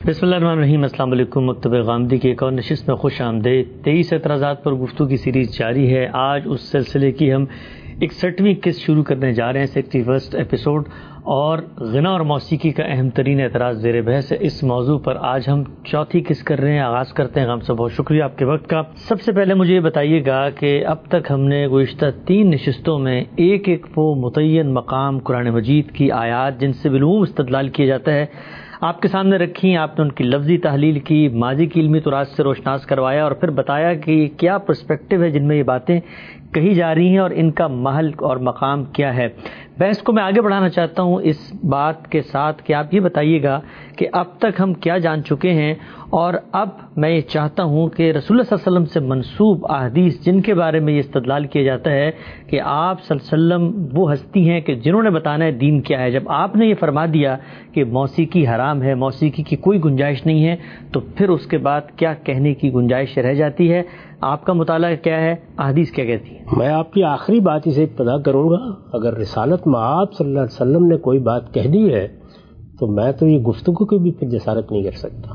بسم اللہ الرحمن الرحیم۔ السلام علیکم۔ مکتب غامدی کی ایک اور نشست میں خوش آمدید۔ 23 اعتراضات پر گفتگو کی سیریز جاری ہے۔ آج اس سلسلے کی ہم 61ویں قسط شروع کرنے جا رہے ہیں، 61 ایپیسوڈ، اور غنا اور موسیقی کا اہم ترین اعتراض زیر بحث ہے۔ اس موضوع پر آج ہم چوتھی قسط کر رہے ہیں۔ آغاز کرتے ہیں۔ ہم سب بہت شکریہ آپ کے وقت کا۔ سب سے پہلے مجھے یہ بتائیے گا کہ اب تک ہم نے گزشتہ 3 نشستوں میں ایک وہ متعین مقام قرآن مجید کی آیات جن سے بالعموم استدلال کیا جاتا ہے آپ کے سامنے رکھی، آپ نے ان کی لفظی تحلیل کی، ماضی کی علمی تراث سے روشناس کروایا اور پھر بتایا کہ کیا پرسپیکٹو ہے جن میں یہ باتیں کہی جا رہی ہیں اور ان کا محل اور مقام کیا ہے۔ بحث کو میں آگے بڑھانا چاہتا ہوں اس بات کے ساتھ کہ آپ یہ بتائیے گا کہ اب تک ہم کیا جان چکے ہیں، اور اب میں یہ چاہتا ہوں کہ رسول اللہ صلی اللہ علیہ وسلم سے منسوب احادیث جن کے بارے میں یہ استدلال کیا جاتا ہے کہ آپ صلی اللہ علیہ وسلم وہ ہستی ہیں کہ جنہوں نے بتانا ہے دین کیا ہے، جب آپ نے یہ فرما دیا کہ موسیقی حرام ہے، موسیقی کی کوئی گنجائش نہیں ہے، تو پھر اس کے بعد کیا کہنے کی گنجائش رہ جاتی ہے؟ آپ کا مطالعہ کیا ہے؟ احادیث کیا کہتی ہے؟ میں آپ کی آخری بات سے ابتدا کروں گا۔ اگر رسالت مآب صلی اللہ علیہ وسلم نے کوئی بات کہہ دی ہے تو میں تو یہ گفتگو کی بھی پھر جسارت نہیں کر سکتا۔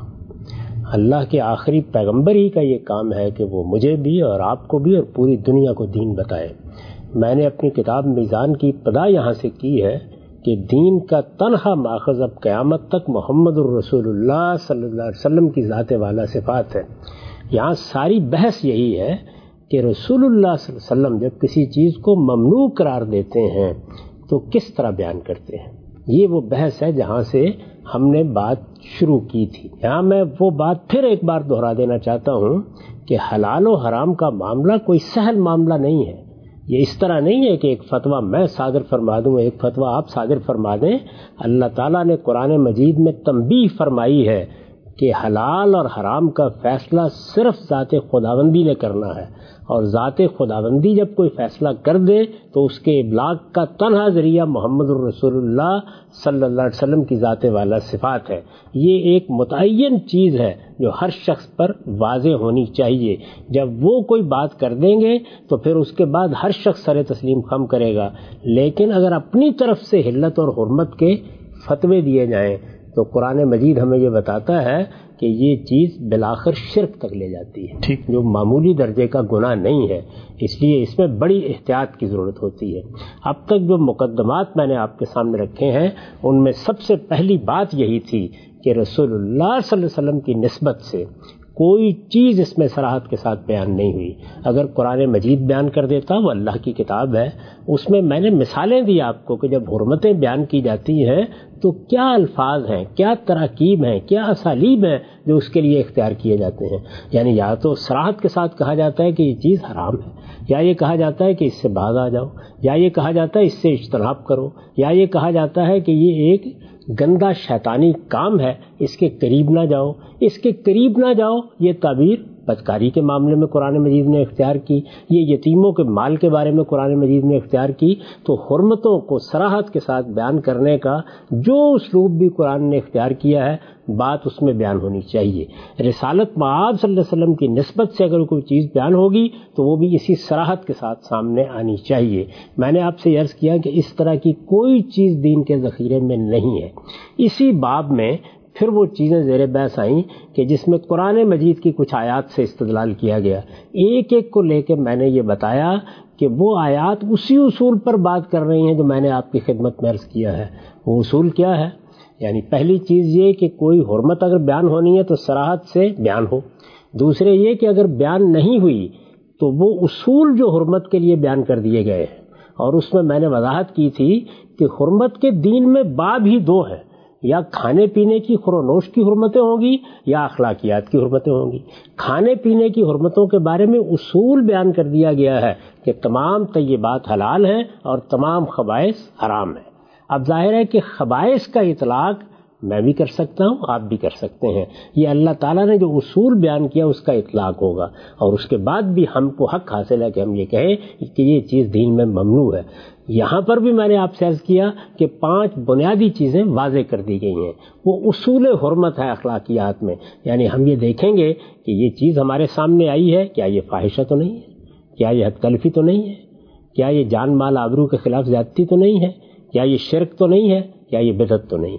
اللہ کے آخری پیغمبر ہی کا یہ کام ہے کہ وہ مجھے بھی اور آپ کو بھی اور پوری دنیا کو دین بتائے۔ میں نے اپنی کتاب میزان کی ابتدا یہاں سے کی ہے کہ دین کا تنہا ماخذ اب قیامت تک محمد الرسول اللہ صلی اللہ علیہ وسلم کی ذات والا صفات ہے۔ یہاں ساری بحث یہی ہے کہ رسول اللہ صلی اللہ علیہ وسلم جب کسی چیز کو ممنوع قرار دیتے ہیں تو کس طرح بیان کرتے ہیں، یہ وہ بحث ہے جہاں سے ہم نے بات شروع کی تھی۔ یہاں میں وہ بات پھر ایک بار دہرا دینا چاہتا ہوں کہ حلال و حرام کا معاملہ کوئی سہل معاملہ نہیں ہے۔ یہ اس طرح نہیں ہے کہ ایک فتویٰ میں صادر فرما دوں، ایک فتویٰ آپ صادر فرما دیں۔ اللہ تعالیٰ نے قرآن مجید میں تنبیہ فرمائی ہے کہ حلال اور حرام کا فیصلہ صرف ذات خداوندی نے کرنا ہے، اور ذات خداوندی جب کوئی فیصلہ کر دے تو اس کے ابلاغ کا تنہا ذریعہ محمد الرسول اللہ صلی اللہ علیہ وسلم کی ذات والا صفات ہے۔ یہ ایک متعین چیز ہے جو ہر شخص پر واضح ہونی چاہیے۔ جب وہ کوئی بات کر دیں گے تو پھر اس کے بعد ہر شخص سر تسلیم خم کرے گا، لیکن اگر اپنی طرف سے حلت اور حرمت کے فتوے دیے جائیں تو قرآن مجید ہمیں یہ بتاتا ہے کہ یہ چیز بالآخر شرک تک لے جاتی ہے، جو معمولی درجے کا گناہ نہیں ہے۔ اس لیے اس میں بڑی احتیاط کی ضرورت ہوتی ہے۔ اب تک جو مقدمات میں نے آپ کے سامنے رکھے ہیں ان میں سب سے پہلی بات یہی تھی کہ رسول اللہ صلی اللہ علیہ وسلم کی نسبت سے کوئی چیز اس میں صراحت کے ساتھ بیان نہیں ہوئی۔ اگر قرآن مجید بیان کر دیتا، وہ اللہ کی کتاب ہے، اس میں نے مثالیں دی آپ کو کہ جب حرمتیں بیان کی جاتی ہیں تو کیا الفاظ ہیں، کیا تراکیب ہیں، کیا اسالیب ہیں جو اس کے لیے اختیار کیے جاتے ہیں۔ یعنی یا تو صراحت کے ساتھ کہا جاتا ہے کہ یہ چیز حرام ہے، یا یہ کہا جاتا ہے کہ اس سے باز آ جاؤ، یا یہ کہا جاتا ہے اس سے اجتناب کرو، یا یہ کہا جاتا ہے کہ یہ ایک گندا شیطانی کام ہے، اس کے قریب نہ جاؤ۔ اس کے قریب نہ جاؤ یہ تعبیر بدکاری کے معاملے میں قرآن مجید نے اختیار کی، یہ یتیموں کے مال کے بارے میں قرآن مجید نے اختیار کی۔ تو حرمتوں کو صراحت کے ساتھ بیان کرنے کا جو اسلوب بھی قرآن نے اختیار کیا ہے، بات اس میں بیان ہونی چاہیے۔ رسالت مآب صلی اللہ علیہ وسلم کی نسبت سے اگر کوئی چیز بیان ہوگی تو وہ بھی اسی صراحت کے ساتھ سامنے آنی چاہیے۔ میں نے آپ سے عرض کیا کہ اس طرح کی کوئی چیز دین کے ذخیرے میں نہیں ہے۔ اسی باب میں پھر وہ چیزیں زیر بحث آئیں کہ جس میں قرآن مجید کی کچھ آیات سے استدلال کیا گیا۔ ایک ایک کو لے کے میں نے یہ بتایا کہ وہ آیات اسی اصول پر بات کر رہی ہیں جو میں نے آپ کی خدمت میں عرض کیا ہے۔ وہ اصول کیا ہے؟ یعنی پہلی چیز یہ کہ کوئی حرمت اگر بیان ہونی ہے تو صراحت سے بیان ہو۔ دوسرے یہ کہ اگر بیان نہیں ہوئی تو وہ اصول جو حرمت کے لیے بیان کر دیے گئے ہیں، اور اس میں نے وضاحت کی تھی کہ حرمت کے دین میں باب ہی 2 ہیں، یا کھانے پینے کی خور و نوش کی حرمتیں ہوں گی یا اخلاقیات کی حرمتیں ہوں گی۔ کھانے پینے کی حرمتوں کے بارے میں اصول بیان کر دیا گیا ہے کہ تمام طیبات حلال ہیں اور تمام خبائث حرام ہیں۔ اب ظاہر ہے کہ خبائث کا اطلاق میں بھی کر سکتا ہوں، آپ بھی کر سکتے ہیں۔ یہ اللہ تعالیٰ نے جو اصول بیان کیا اس کا اطلاق ہوگا، اور اس کے بعد بھی ہم کو حق حاصل ہے کہ ہم یہ کہیں کہ یہ چیز دین میں ممنوع ہے۔ یہاں پر بھی میں نے آپ سے عرض کیا کہ 5 بنیادی چیزیں واضح کر دی گئی ہیں۔ وہ اصول حرمت ہے اخلاقیات میں، یعنی ہم یہ دیکھیں گے کہ یہ چیز ہمارے سامنے آئی ہے، کیا یہ فاحشہ تو نہیں ہے، کیا یہ حد تلفی تو نہیں ہے، کیا یہ جان مال آبرو کے خلاف زیادتی تو نہیں ہے، کیا یہ شرک تو نہیں ہے، کیا یہ بدعت تو نہیں ہے۔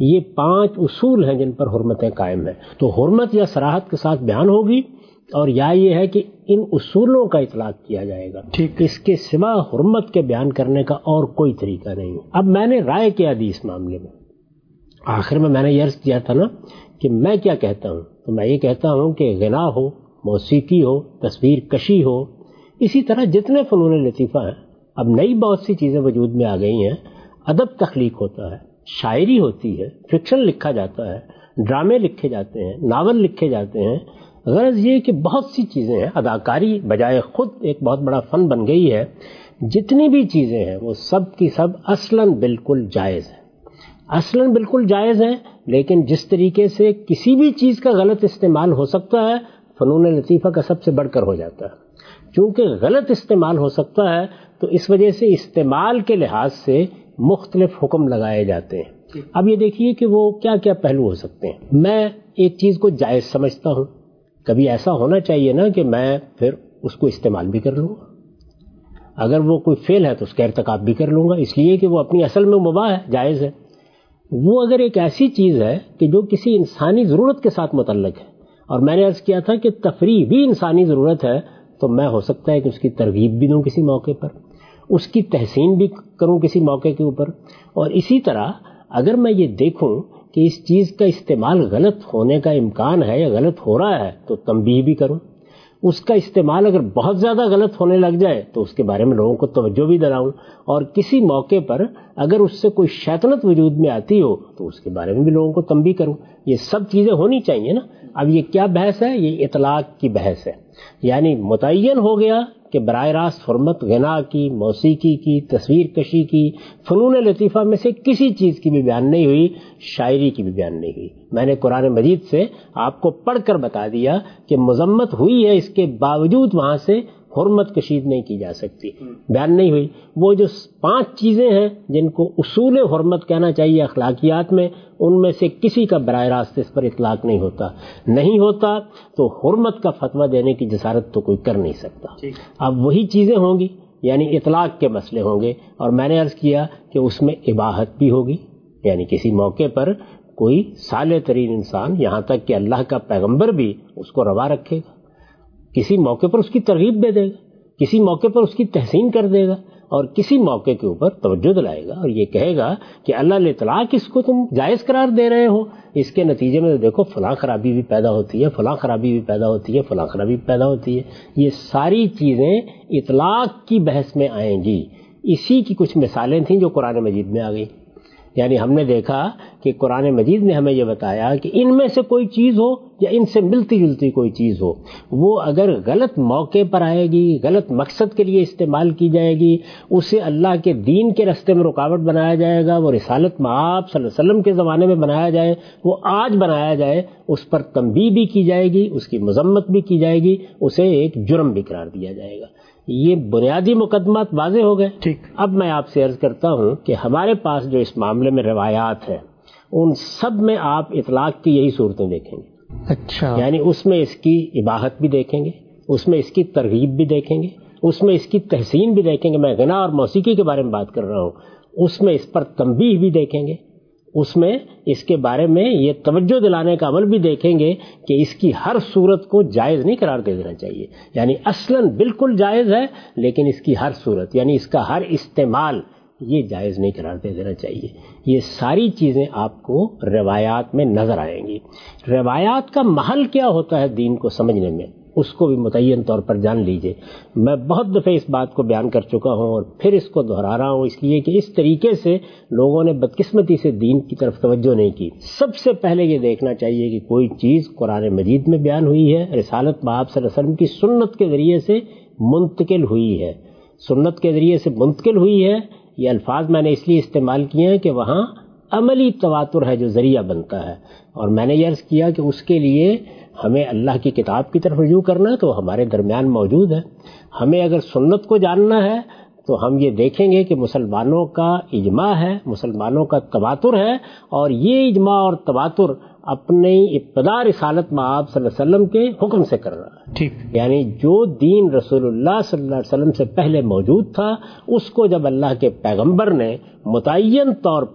یہ 5 اصول ہیں جن پر حرمتیں قائم ہیں. تو حرمت یا صراحت کے ساتھ بیان ہوگی، اور یا یہ ہے کہ ان اصولوں کا اطلاق کیا جائے گا. اس کے سوا حرمت کے بیان کرنے کا اور کوئی طریقہ نہیں. اب میں نے رائے کیا دی اس معاملے میں؟ آخر میں نے یہ عرض کیا تھا نا کہ میں کیا کہتا ہوں. تو میں یہ کہتا ہوں کہ غنا ہو، موسیقی ہو، تصویر کشی ہو، اسی طرح جتنے فنون لطیفہ ہیں، اب نئی بہت سی چیزیں وجود میں آ گئی ہیں. ادب تخلیق ہوتا ہے، شاعری ہوتی ہے، فکشن لکھا جاتا ہے، ڈرامے لکھے جاتے ہیں، ناول لکھے جاتے ہیں. غرض یہ کہ بہت سی چیزیں ہیں. اداکاری بجائے خود ایک بہت بڑا فن بن گئی ہے. جتنی بھی چیزیں ہیں وہ سب کی سب اصلاً بالکل جائز ہیں، اصلاً بالکل جائز ہیں. لیکن جس طریقے سے کسی بھی چیز کا غلط استعمال ہو سکتا ہے، فنون لطیفہ کا سب سے بڑھ کر ہو جاتا ہے. چونکہ غلط استعمال ہو سکتا ہے تو اس وجہ سے استعمال کے لحاظ سے مختلف حکم لگائے جاتے ہیں. اب یہ دیکھیے کہ وہ کیا کیا پہلو ہو سکتے ہیں. میں ایک چیز کو جائز سمجھتا ہوں، کبھی ایسا ہونا چاہیے نا کہ میں پھر اس کو استعمال بھی کر لوں گا. اگر وہ کوئی فعل ہے تو اس کا ارتکاب بھی کر لوں گا، اس لیے کہ وہ اپنی اصل میں مباح ہے، جائز ہے. وہ اگر ایک ایسی چیز ہے کہ جو کسی انسانی ضرورت کے ساتھ متعلق ہے، اور میں نے عرض کیا تھا کہ تفریح بھی انسانی ضرورت ہے، تو میں ہو سکتا ہے کہ اس کی ترغیب بھی دوں کسی موقع پر، اس کی تحسین بھی کروں کسی موقع کے اوپر. اور اسی طرح اگر میں یہ دیکھوں کہ اس چیز کا استعمال غلط ہونے کا امکان ہے یا غلط ہو رہا ہے تو تنبیہ بھی کروں. اس کا استعمال اگر بہت زیادہ غلط ہونے لگ جائے تو اس کے بارے میں لوگوں کو توجہ بھی دلاؤں. اور کسی موقع پر اگر اس سے کوئی شیطنت وجود میں آتی ہو تو اس کے بارے میں بھی لوگوں کو تنبیہ کروں. یہ سب چیزیں ہونی چاہیے نا. اب یہ کیا بحث ہے؟ یہ اطلاق کی بحث ہے. یعنی متعین ہو گیا کہ براہ راست حرمت غنا کی، موسیقی کی، تصویر کشی کی، فنون لطیفہ میں سے کسی چیز کی بھی بیان نہیں ہوئی، شاعری کی بھی بیان نہیں ہوئی. میں نے قرآن مجید سے آپ کو پڑھ کر بتا دیا کہ مذمت ہوئی ہے، اس کے باوجود وہاں سے حرمت کشید نہیں کی جا سکتی، بیان نہیں ہوئی. وہ جو 5 چیزیں ہیں جن کو اصول حرمت کہنا چاہیے اخلاقیات میں، ان میں سے کسی کا براہ راست اس پر اطلاق نہیں ہوتا تو حرمت کا فتویٰ دینے کی جسارت تو کوئی کر نہیں سکتا. اب وہی چیزیں ہوں گی، یعنی اطلاق کے مسئلے ہوں گے. اور میں نے عرض کیا کہ اس میں اباحت بھی ہوگی، یعنی کسی موقع پر کوئی صالح ترین انسان، یہاں تک کہ اللہ کا پیغمبر بھی اس کو روا رکھے گا، کسی موقع پر اس کی ترغیب دے دے گا، کسی موقع پر اس کی تحسین کر دے گا، اور کسی موقع کے اوپر توجہ دلائے گا اور یہ کہے گا کہ اللہ الاطلاق اس کو تم جائز قرار دے رہے ہو، اس کے نتیجے میں دیکھو فلاں خرابی بھی پیدا ہوتی ہے، فلاں خرابی بھی پیدا ہوتی ہے، فلاں خرابی بھی پیدا ہوتی ہے. یہ ساری چیزیں اطلاق کی بحث میں آئیں گی. اسی کی کچھ مثالیں تھیں جو قرآن مجید میں آ گئی. یعنی ہم نے دیکھا کہ قرآن مجید نے ہمیں یہ بتایا کہ ان میں سے کوئی چیز ہو یا ان سے ملتی جلتی کوئی چیز ہو، وہ اگر غلط موقع پر آئے گی، غلط مقصد کے لیے استعمال کی جائے گی، اسے اللہ کے دین کے راستے میں رکاوٹ بنایا جائے گا، وہ رسالت مآب صلی اللہ علیہ وسلم کے زمانے میں بنایا جائے، وہ آج بنایا جائے، اس پر تنبیہ بھی کی جائے گی، اس کی مذمت بھی کی جائے گی، اسے ایک جرم بھی قرار دیا جائے گا. یہ بنیادی مقدمات واضح ہو گئے. ٹھیک. اب میں آپ سے عرض کرتا ہوں کہ ہمارے پاس جو اس معاملے میں روایات ہیں ان سب میں آپ اطلاق کی یہی صورتیں دیکھیں گے. اچھا. یعنی اس میں اس کی اباحت بھی دیکھیں گے، اس میں اس کی ترغیب بھی دیکھیں گے، اس میں اس کی تحسین بھی دیکھیں گے. میں غنا اور موسیقی کے بارے میں بات کر رہا ہوں. اس میں اس پر تنبیہ بھی دیکھیں گے، اس میں اس کے بارے میں یہ توجہ دلانے کا عمل بھی دیکھیں گے کہ اس کی ہر صورت کو جائز نہیں قرار دے دینا چاہیے. یعنی اصلاً بالکل جائز ہے، لیکن اس کی ہر صورت یعنی اس کا ہر استعمال یہ جائز نہیں قرار دے دینا چاہیے. یہ ساری چیزیں آپ کو روایات میں نظر آئیں گی. روایات کا محل کیا ہوتا ہے دین کو سمجھنے میں، اس کو بھی متعین طور پر جان لیجئے. میں بہت دفعہ اس بات کو بیان کر چکا ہوں اور پھر اس کو دہرا رہا ہوں، اس لیے کہ اس طریقے سے لوگوں نے بدقسمتی سے دین کی طرف توجہ نہیں کی. سب سے پہلے یہ دیکھنا چاہیے کہ کوئی چیز قرآن مجید میں بیان ہوئی ہے، رسالت مآب صلی اللہ علیہ وسلم کی سنت کے ذریعے سے منتقل ہوئی ہے. سنت کے ذریعے سے منتقل ہوئی ہے، یہ الفاظ میں نے اس لیے استعمال کیے ہیں کہ وہاں عملی تواتر ہے جو ذریعہ بنتا ہے. اور میں نے یہ عرض کیا کہ اس کے لیے ہمیں اللہ کی کتاب کی طرف رجوع کرنا ہے تو ہمارے درمیان موجود ہے. ہمیں اگر سنت کو جاننا ہے تو ہم یہ دیکھیں گے کہ مسلمانوں کا اجماع ہے، مسلمانوں کا تواتر ہے، اور یہ اجماع اور تواتر اپنی ابتدا رسالت مآب صلی اللہ علیہ وسلم کے حکم سے کر رہا ہے. ٹھیک. یعنی جو دین رسول اللہ صلی اللہ علیہ وسلم سے پہلے موجود تھا، اس کو جب اللہ کے پیغمبر نے متعین طور پر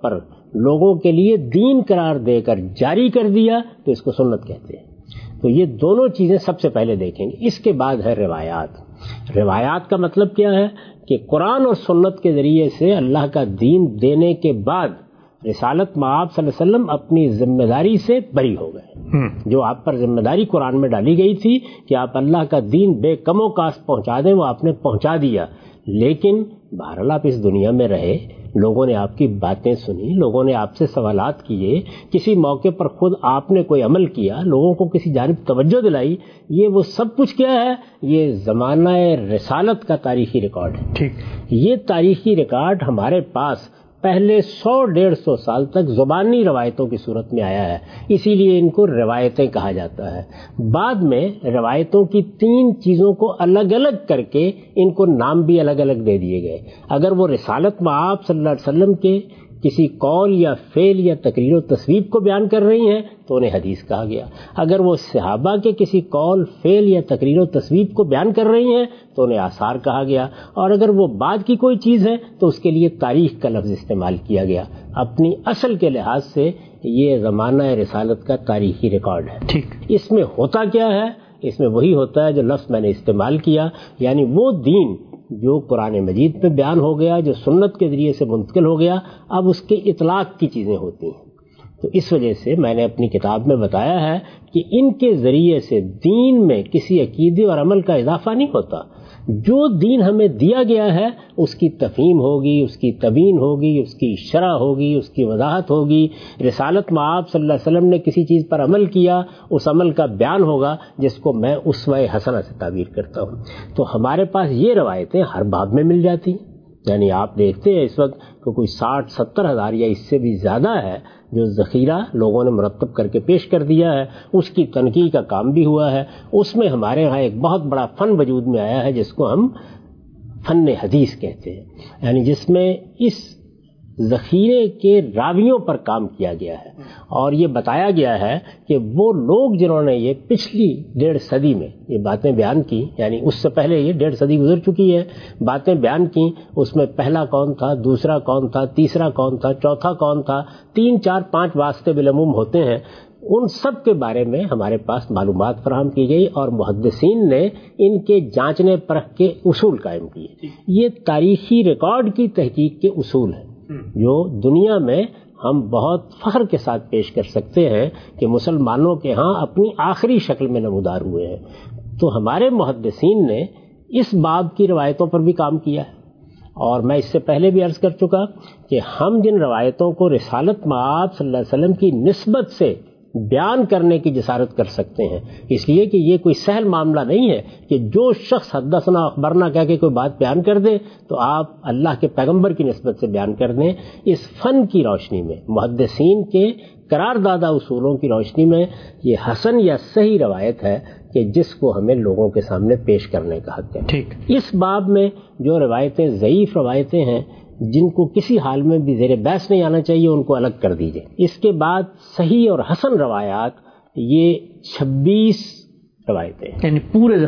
لوگوں کے لیے دین قرار دے کر جاری کر دیا تو اس کو سنت کہتے ہیں. تو یہ دونوں چیزیں سب سے پہلے دیکھیں گے. اس کے بعد ہے روایات. روایات کا مطلب کیا ہے کہ قرآن اور سنت کے ذریعے سے اللہ کا دین دینے کے بعد رسالت مآب صلی اللہ علیہ وسلم اپنی ذمہ داری سے بری ہو گئے. جو آپ پر ذمہ داری قرآن میں ڈالی گئی تھی کہ آپ اللہ کا دین بے کم و کاست پہنچا دیں، وہ آپ نے پہنچا دیا. لیکن بہرحال آپ اس دنیا میں رہے، لوگوں نے آپ کی باتیں سنی، لوگوں نے آپ سے سوالات کیے، کسی موقع پر خود آپ نے کوئی عمل کیا، لوگوں کو کسی جانب توجہ دلائی. یہ وہ سب کچھ کیا ہے؟ یہ زمانہ رسالت کا تاریخی ریکارڈ ہے. ٹھیک. یہ تاریخی ریکارڈ ہمارے پاس پہلے 100-150 سال تک زبانی روایتوں کی صورت میں آیا ہے، اسی لیے ان کو روایتیں کہا جاتا ہے. بعد میں روایتوں کی 3 چیزوں کو الگ الگ کر کے ان کو نام بھی الگ الگ دے دیے گئے. اگر وہ رسالت مآب صلی اللہ علیہ وسلم کے کسی قول یا فعل یا تقریر و تصویب کو بیان کر رہی ہیں تو انہیں حدیث کہا گیا. اگر وہ صحابہ کے کسی قول فعل یا تقریر و تصویب کو بیان کر رہی ہیں تو انہیں آثار کہا گیا. اور اگر وہ بعد کی کوئی چیز ہے تو اس کے لیے تاریخ کا لفظ استعمال کیا گیا. اپنی اصل کے لحاظ سے یہ زمانہ رسالت کا تاریخی ریکارڈ ہے. ٹھیک. اس میں ہوتا کیا ہے؟ اس میں وہی ہوتا ہے جو لفظ میں نے استعمال کیا، یعنی وہ دین جو قرآن مجید پہ بیان ہو گیا، جو سنت کے ذریعے سے منتقل ہو گیا، اب اس کے اطلاق کی چیزیں ہوتی ہیں. تو اس وجہ سے میں نے اپنی کتاب میں بتایا ہے کہ ان کے ذریعے سے دین میں کسی عقیدے اور عمل کا اضافہ نہیں ہوتا. جو دین ہمیں دیا گیا ہے اس کی تفہیم ہوگی، اس کی تبیین ہوگی، اس کی شرح ہوگی، اس کی وضاحت ہوگی. رسالت مآب صلی اللہ علیہ وسلم نے کسی چیز پر عمل کیا، اس عمل کا بیان ہوگا جس کو میں اسوہ حسنہ سے تعبیر کرتا ہوں. تو ہمارے پاس یہ روایتیں ہر باب میں مل جاتی ہیں. یعنی آپ دیکھتے ہیں اس وقت کہ کوئی 60-70 ہزار یا اس سے بھی زیادہ ہے جو ذخیرہ لوگوں نے مرتب کر کے پیش کر دیا ہے. اس کی تنقیح کا کام بھی ہوا ہے. اس میں ہمارے ہاں ایک بہت بڑا فن وجود میں آیا ہے جس کو ہم فن حدیث کہتے ہیں، یعنی جس میں اس ذخیرے کے راویوں پر کام کیا گیا ہے اور یہ بتایا گیا ہے کہ وہ لوگ جنہوں نے یہ پچھلی 1.5 صدی میں یہ باتیں بیان کی، یعنی اس سے پہلے یہ 1.5 صدی گزر چکی ہے، باتیں بیان کی، اس میں پہلا کون تھا، دوسرا کون تھا، تیسرا کون تھا، چوتھا کون تھا، 3 4 5 واسطے بالعموم ہوتے ہیں. ان سب کے بارے میں ہمارے پاس معلومات فراہم کی گئی اور محدثین نے ان کے جانچنے پرکھ کے اصول قائم کیے. یہ تاریخی ریکارڈ کی تحقیق کے اصول ہیں جو دنیا میں ہم بہت فخر کے ساتھ پیش کر سکتے ہیں کہ مسلمانوں کے ہاں اپنی آخری شکل میں نمودار ہوئے ہیں. تو ہمارے محدثین نے اس باب کی روایتوں پر بھی کام کیا ہے. اور میں اس سے پہلے بھی عرض کر چکا کہ ہم جن روایتوں کو رسالت مآب صلی اللہ علیہ وسلم کی نسبت سے بیان کرنے کی جسارت کر سکتے ہیں، اس لیے کہ یہ کوئی سہل معاملہ نہیں ہے کہ جو شخص حدثنا اخبرنا کہہ کے کوئی بات بیان کر دے تو آپ اللہ کے پیغمبر کی نسبت سے بیان کر دیں. اس فن کی روشنی میں، محدثین کے قرار دادہ اصولوں کی روشنی میں یہ حسن یا صحیح روایت ہے کہ جس کو ہمیں لوگوں کے سامنے پیش کرنے کا حق ہے. ٹھیک. اس باب میں جو روایتیں ضعیف روایتیں ہیں جن کو کسی حال میں بھی زیر بحث نہیں آنا چاہیے ان کو الگ کر دیجئے. اس کے بعد صحیح اور حسن روایات، یہ 26 روایتیں، یعنی پورے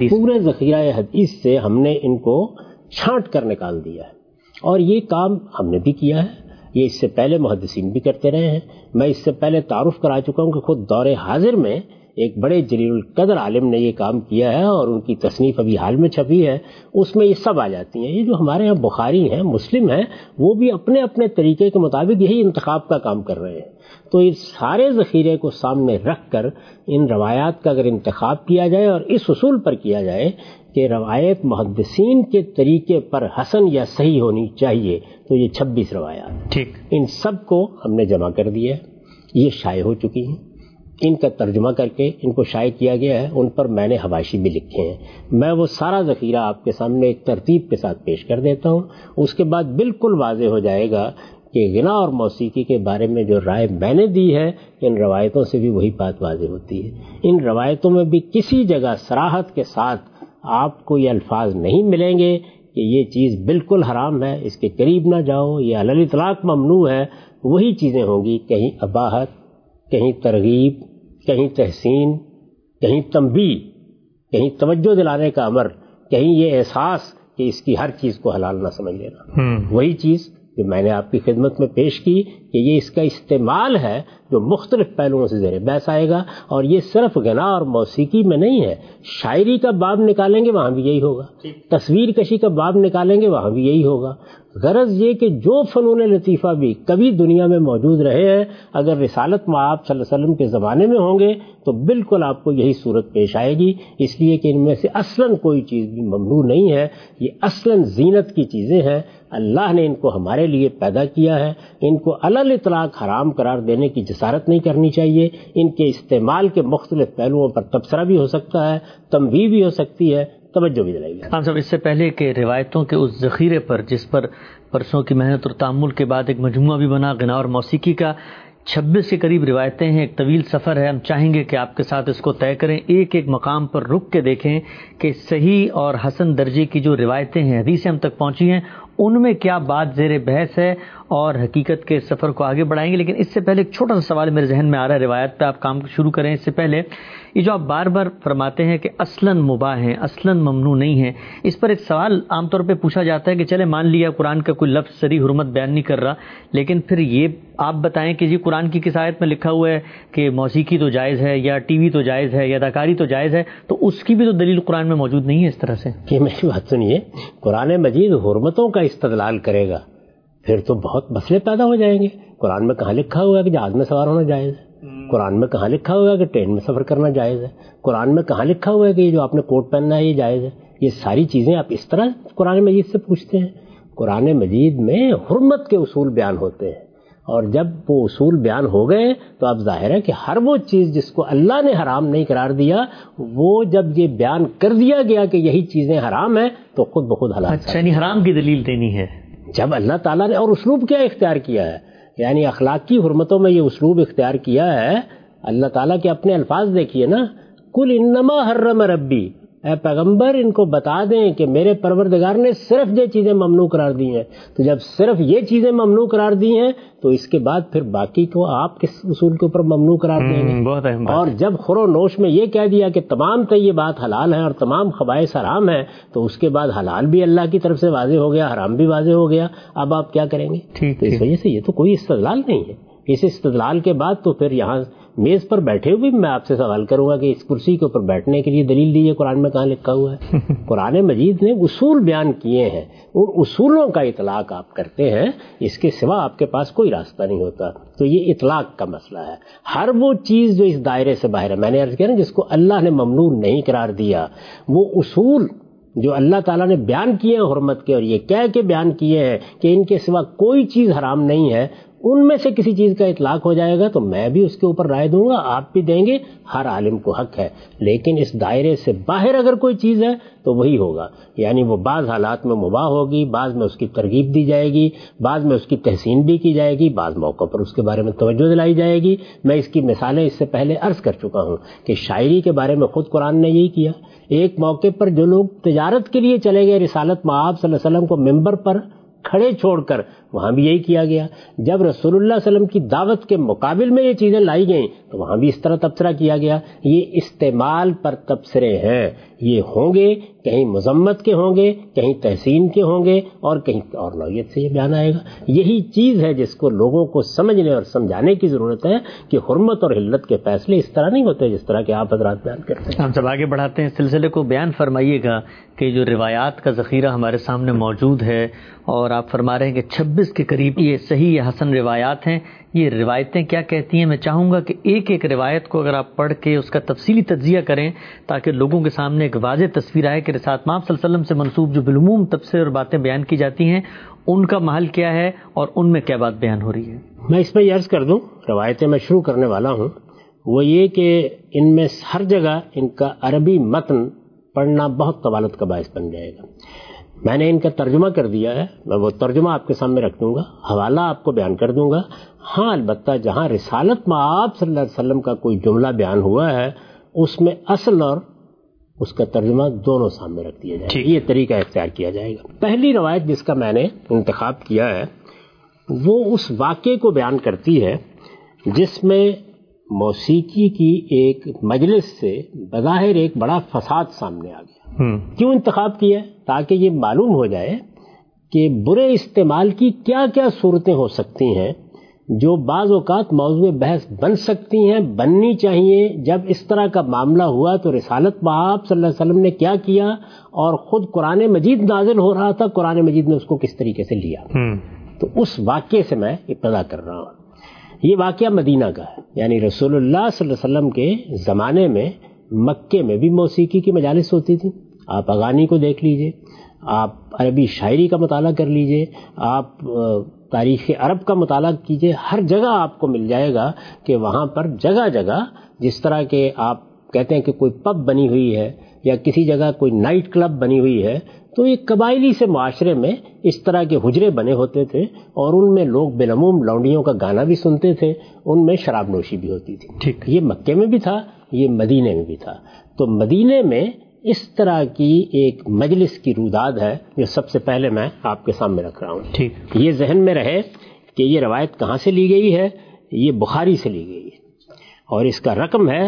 ذخیرہ حدیث سے ہم نے ان کو چھانٹ کر نکال دیا ہے. اور یہ کام ہم نے بھی کیا ہے، یہ اس سے پہلے محدثین بھی کرتے رہے ہیں. میں اس سے پہلے تعارف کرا چکا ہوں کہ خود دور حاضر میں ایک بڑے جلیل القدر عالم نے یہ کام کیا ہے اور ان کی تصنیف ابھی حال میں چھپی ہے. اس میں یہ سب آ جاتی ہیں. یہ جو ہمارے ہاں بخاری ہیں، مسلم ہیں، وہ بھی اپنے اپنے طریقے کے مطابق یہی انتخاب کا کام کر رہے ہیں. تو اس سارے ذخیرے کو سامنے رکھ کر ان روایات کا اگر انتخاب کیا جائے اور اس اصول پر کیا جائے کہ روایت محدثین کے طریقے پر حسن یا صحیح ہونی چاہیے، تو یہ 26 روایات، ٹھیک، ان سب کو ہم نے جمع کر دیا ہے. یہ شائع ہو چکی ہیں، ان کا ترجمہ کر کے ان کو شائع کیا گیا ہے. ان پر میں نے حواشی بھی لکھے ہیں. میں وہ سارا ذخیرہ آپ کے سامنے ایک ترتیب کے ساتھ پیش کر دیتا ہوں. اس کے بعد بالکل واضح ہو جائے گا کہ غنا اور موسیقی کے بارے میں جو رائے میں نے دی ہے، ان روایتوں سے بھی وہی بات واضح ہوتی ہے. ان روایتوں میں بھی کسی جگہ صراحت کے ساتھ آپ کو یہ الفاظ نہیں ملیں گے کہ یہ چیز بالکل حرام ہے، اس کے قریب نہ جاؤ، یہ علی الاطلاق ممنوع ہے. وہی چیزیں ہوں گی، کہیں اباحت، کہیں ترغیب، کہیں تحسین، کہیں تنبیہ، کہیں توجہ دلانے کا امر، کہیں یہ احساس کہ اس کی ہر چیز کو حلال نہ سمجھ لینا. وہی چیز جو میں نے آپ کی خدمت میں پیش کی کہ یہ اس کا استعمال ہے جو مختلف پہلوؤں سے زیر بحث آئے گا، اور یہ صرف غنا اور موسیقی میں نہیں ہے، شاعری کا باب نکالیں گے وہاں بھی یہی ہوگا، تصویر کشی کا باب نکالیں گے وہاں بھی یہی ہوگا۔ غرض یہ کہ جو فنون لطیفہ بھی کبھی دنیا میں موجود رہے ہیں، اگر رسالت مآب صلی اللہ علیہ وسلم کے زمانے میں ہوں گے تو بالکل آپ کو یہی صورت پیش آئے گی، اس لیے کہ ان میں سے اصلاً کوئی چیز بھی ممنوع نہیں ہے، یہ اصلاً زینت کی چیزیں ہیں، اللہ نے ان کو ہمارے لیے پیدا کیا ہے، ان کو علی الاطلاق حرام قرار دینے کی جسارت نہیں کرنی چاہیے، ان کے استعمال کے مختلف پہلوؤں پر تبصرہ بھی ہو سکتا ہے، تنبیہ بھی ہو سکتی ہے، توجہ بھی دلائی گئی۔ ہاں صاحب، اس سے پہلے کہ روایتوں کے اس ذخیرے پر جس پر برسوں کی محنت اور تأمل کے بعد ایک مجموعہ بھی بنا غنا اور موسیقی کا، 26 کے قریب روایتیں ہیں، ایک طویل سفر ہے، ہم چاہیں گے کہ آپ کے ساتھ اس کو طے کریں، ایک ایک مقام پر رک کے دیکھیں کہ صحیح اور حسن درجے کی جو روایتیں ہیں، حدیثیں ہم تک پہنچی ہیں، ان میں کیا بات زیر بحث ہے، اور حقیقت کے سفر کو آگے بڑھائیں گے۔ لیکن اس سے پہلے ایک چھوٹا سا سوال میرے ذہن میں آ رہا ہے، روایت پہ آپ کام شروع کریں اس سے پہلے، یہ جو آپ بار بار فرماتے ہیں کہ اصلاً مباح ہیں، اصلاً ممنوع نہیں ہیں، اس پر ایک سوال عام طور پہ پوچھا جاتا ہے کہ چلے مان لیا قرآن کا کوئی لفظ صریح حرمت بیان نہیں کر رہا، لیکن پھر یہ آپ بتائیں کہ جی قرآن کی کس آیت میں لکھا ہوا ہے کہ موسیقی تو جائز ہے، یا ٹی وی تو جائز ہے، یا اداکاری تو جائز ہے، تو اس کی بھی تو دلیل قرآن میں موجود نہیں ہے اس طرح سے؟ کہ میری بات سنیے، قرآن مجید حرمتوں کا استدلال کرے گا پھر تو بہت مسئلے پیدا ہو جائیں گے۔ قرآن میں کہاں لکھا ہوا ہے کہ جہاز میں سوار ہونا جائز ہے؟ قرآن میں کہاں لکھا ہوا ہے کہ ٹرین میں سفر کرنا جائز ہے؟ قرآن میں کہاں لکھا ہوا ہے کہ یہ جو آپ نے کوٹ پہننا ہے یہ جائز ہے؟ یہ ساری چیزیں آپ اس طرح قرآن مجید سے پوچھتے ہیں؟ قرآن مجید میں حرمت کے اصول بیان ہوتے ہیں، اور جب وہ اصول بیان ہو گئے تو اب ظاہر ہے کہ ہر وہ چیز جس کو اللہ نے حرام نہیں قرار دیا، وہ جب یہ بیان کر دیا گیا کہ یہی چیزیں حرام ہیں تو خود بخود حلال۔ اچھا، یعنی حرام کی دلیل دینی ہے جب اللہ تعالیٰ نے، اور اسلوب کیا اختیار کیا ہے، یعنی اخلاقی حرمتوں میں یہ اسلوب اختیار کیا ہے، اللہ تعالیٰ کے اپنے الفاظ دیکھیے نا، کل انما حرم ربی، اے پیغمبر ان کو بتا دیں کہ میرے پروردگار نے صرف یہ چیزیں ممنوع قرار دی ہیں۔ تو جب صرف یہ چیزیں ممنوع قرار دی ہیں تو اس کے بعد پھر باقی کو آپ کس اصول کے اوپر ممنوع قرار دیں گے؟ بہت اہم بات۔ اور جب خور و نوش میں یہ کہہ دیا کہ تمام طیبات حلال ہیں اور تمام خبائث حرام ہیں، تو اس کے بعد حلال بھی اللہ کی طرف سے واضح ہو گیا، حرام بھی واضح ہو گیا، اب آپ کیا کریں گے؟ تو اس وجہ سے یہ تو کوئی استدلال نہیں ہے۔ اس استدلال کے بعد تو پھر یہاں میز پر بیٹھے ہوئے میں آپ سے سوال کروں گا کہ اس کرسی کے اوپر بیٹھنے کے لیے دلیل دیجیے، قرآن میں کہاں لکھا ہوا ہے؟ قرآن مجید نے اصول بیان کیے ہیں، ان اصولوں کا اطلاق آپ کرتے ہیں، اس کے سوا آپ کے پاس کوئی راستہ نہیں ہوتا۔ تو یہ اطلاق کا مسئلہ ہے۔ ہر وہ چیز جو اس دائرے سے باہر ہے، میں نے عرض کیا نا، جس کو اللہ نے ممنوع نہیں قرار دیا، وہ اصول جو اللہ تعالیٰ نے بیان کیے ہیں حرمت کے، اور یہ کہہ کے بیان کیے ہیں کہ ان کے سوا کوئی چیز حرام نہیں ہے، ان میں سے کسی چیز کا اطلاق ہو جائے گا تو میں بھی اس کے اوپر رائے دوں گا، آپ بھی دیں گے، ہر عالم کو حق ہے۔ لیکن اس دائرے سے باہر اگر کوئی چیز ہے تو وہی ہوگا، یعنی وہ بعض حالات میں مباح ہوگی، بعض میں اس کی ترغیب دی جائے گی، بعض میں اس کی تحسین بھی کی جائے گی، بعض موقع پر اس کے بارے میں توجہ دلائی جائے گی۔ میں اس کی مثالیں اس سے پہلے عرض کر چکا ہوں کہ شاعری کے بارے میں خود قرآن نے یہی کیا۔ ایک موقع پر جو لوگ تجارت کے لیے چلے گئے رسالت مآب صلی اللہ علیہ وسلم کو ممبر پر کھڑے چھوڑ کر، وہاں بھی یہی کیا گیا۔ جب رسول اللہ صلی اللہ علیہ وسلم کی دعوت کے مقابل میں یہ چیزیں لائی گئیں تو وہاں بھی اس طرح تبصرہ کیا گیا۔ یہ استعمال پر تبصرے ہیں، یہ ہوں گے، کہیں مذمت کے ہوں گے، کہیں تحسین کے ہوں گے، اور کہیں اور نوعیت سے یہ بیان آئے گا۔ یہی چیز ہے جس کو لوگوں کو سمجھنے اور سمجھانے کی ضرورت ہے کہ حرمت اور حلت کے فیصلے اس طرح نہیں ہوتے جس طرح کہ آپ حضرات بیان کرتے ہیں۔ ہم سب آگے بڑھاتے ہیں سلسلے کو، بیان فرمائیے گا کہ جو روایات کا ذخیرہ ہمارے سامنے موجود ہے، اور آپ فرما رہے ہیں کہ 26 کے قریب یہ صحیح یا حسن روایات ہیں، یہ روایتیں کیا کہتی ہیں؟ میں چاہوں گا کہ ایک ایک روایت کو اگر آپ پڑھ کے اس کا تفصیلی تجزیہ کریں تاکہ لوگوں کے سامنے ایک واضح تصویر آئے کہ رسالت مآب صلی اللہ علیہ وسلم سے منسوب جو بالعموم تبصرے اور باتیں بیان کی جاتی ہیں ان کا محل کیا ہے اور ان میں کیا بات بیان ہو رہی ہے۔ میں اس میں یہ عرض کر دوں، روایتیں میں شروع کرنے والا ہوں، وہ یہ کہ ان میں ہر جگہ ان کا عربی متن پڑھنا بہت طوالت کا باعث بن جائے گا۔ میں نے ان کا ترجمہ کر دیا ہے، میں وہ ترجمہ آپ کے سامنے رکھ دوں گا، حوالہ آپ کو بیان کر دوں گا۔ ہاں البتہ جہاں رسالت مآب صلی اللہ علیہ وسلم کا کوئی جملہ بیان ہوا ہے اس میں اصل اور اس کا ترجمہ دونوں سامنے رکھ دیا جائے گا، یہ طریقہ اختیار کیا جائے گا۔ پہلی روایت جس کا میں نے انتخاب کیا ہے وہ اس واقعے کو بیان کرتی ہے جس میں موسیقی کی ایک مجلس سے بظاہر ایک بڑا فساد سامنے آ گیا۔ کیوں انتخاب کیا ہے؟ تاکہ یہ معلوم ہو جائے کہ برے استعمال کی کیا کیا صورتیں ہو سکتی ہیں جو بعض اوقات موضوع بحث بن سکتی ہیں، بننی چاہیے۔ جب اس طرح کا معاملہ ہوا تو رسالت بآب صلی اللہ علیہ وسلم نے کیا کیا، اور خود قرآن مجید نازل ہو رہا تھا، قرآن مجید نے اس کو کس طریقے سے لیا۔ تو اس واقعے سے میں ابتدا کر رہا ہوں۔ یہ واقعہ مدینہ کا ہے، یعنی رسول اللہ صلی اللہ علیہ وسلم کے زمانے میں مکے میں بھی موسیقی کی مجالس ہوتی تھی۔ آپ اغانی کو دیکھ لیجئے، آپ عربی شاعری کا مطالعہ کر لیجئے، آپ تاریخ عرب کا مطالعہ کیجئے، ہر جگہ آپ کو مل جائے گا کہ وہاں پر جگہ جگہ جس طرح کے آپ کہتے ہیں کہ کوئی پب بنی ہوئی ہے یا کسی جگہ کوئی نائٹ کلب بنی ہوئی ہے، تو ایک قبائلی سے معاشرے میں اس طرح کے حجرے بنے ہوتے تھے، اور ان میں لوگ بالعموم لونڈیوں کا گانا بھی سنتے تھے، ان میں شراب نوشی بھی ہوتی تھی۔ یہ مکے میں بھی تھا، یہ مدینے میں بھی تھا۔ تو مدینے میں اس طرح کی ایک مجلس کی روداد ہے جو سب سے پہلے میں آپ کے سامنے رکھ رہا ہوں۔ یہ ذہن میں رہے کہ یہ روایت کہاں سے لی گئی ہے، یہ بخاری سے لی گئی ہے، اور اس کا رقم ہے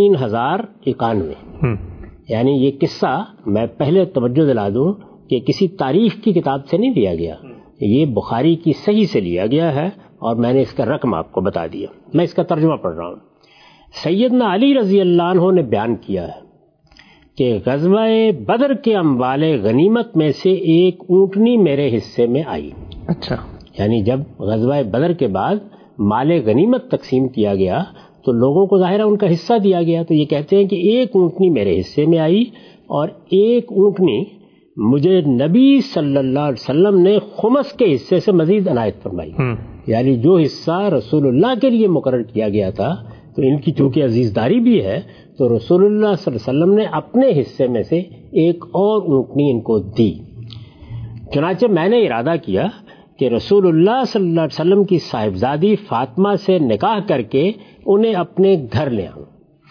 3091۔ یعنی یہ قصہ میں پہلے توجہ دلا دوں کہ کسی تاریخ کی کتاب سے نہیں لیا گیا، یہ بخاری کی صحیح سے لیا گیا ہے، اور میں نے اس کا رقم آپ کو بتا دیا۔ میں اس کا ترجمہ پڑھ رہا ہوں۔ سیدنا علی رضی اللہ عنہ نے بیان کیا ہے کہ غزوہ بدر کے اموال غنیمت میں سے ایک اونٹنی میرے حصے میں آئی۔ اچھا، یعنی جب غزوہ بدر کے بعد مال غنیمت تقسیم کیا گیا تو لوگوں کو ظاہر ہے ان کا حصہ دیا گیا، تو یہ کہتے ہیں کہ ایک اونٹنی میرے حصے میں آئی، اور ایک اونٹنی مجھے نبی صلی اللہ علیہ وسلم نے خمس کے حصے سے مزید عنایت فرمائی۔ یعنی جو حصہ رسول اللہ کے لیے مقرر کیا گیا تھا، تو ان کی چونکہ عزیزداری بھی ہے، تو رسول اللہ صلی اللہ علیہ وسلم نے اپنے حصے میں سے ایک اور اونٹنی ان کو دی۔ چنانچہ میں نے ارادہ کیا کہ رسول اللہ صلی اللہ علیہ وسلم کی صاحبزادی فاطمہ سے نکاح کر کے انہیں اپنے گھر لے آؤں۔